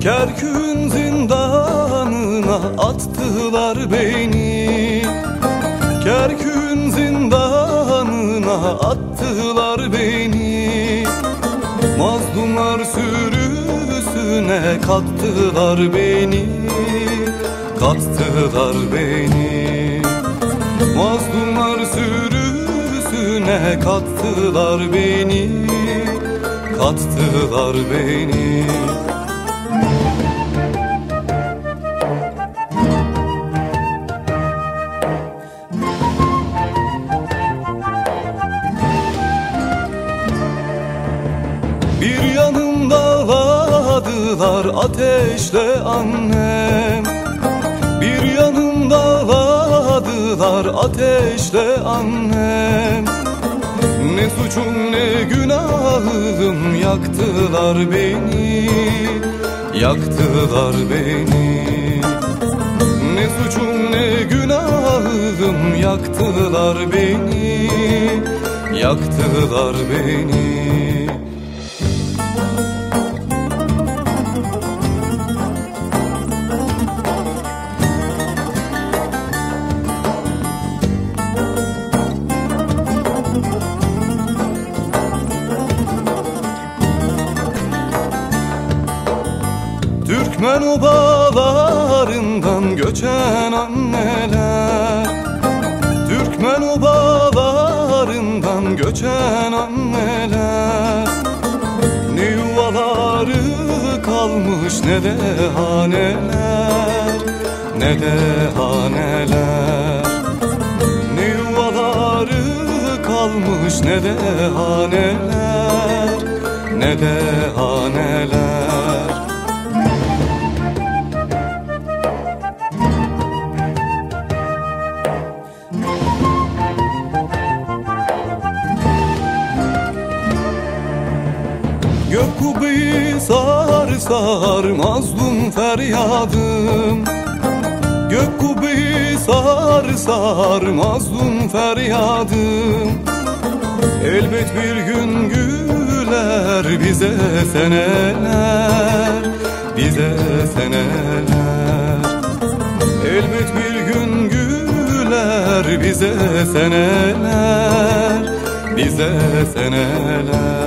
Kerkük'ün zindanına attılar beni. Kerkük'ün zindanına attılar beni. Mazlumlar sürüsüne kattılar beni. Kattılar beni. Mazlumlar sürüsüne kattılar beni. Kattılar beni. Bir yanım dağladılar ateşle annem. Bir yanım dağladılar ateşle annem. Ne suçum ne günahım yaktılar beni. Yaktılar beni. Ne suçum ne günahım yaktılar beni. Yaktılar beni. Türkmen obalarından göçen anneler. Türkmen obalarından göçen anneler. Ne yuvaları kalmış ne de haneler. Ne de haneler. Ne yuvaları kalmış ne de haneler. Ne de haneler. Gök kubbeyi sar sar mazlum feryadım. Gök kubbeyi sar sar mazlum feryadım. Elbet bir gün güler bize seneler. Bize seneler. Elbet bir gün güler bize seneler. Bize seneler.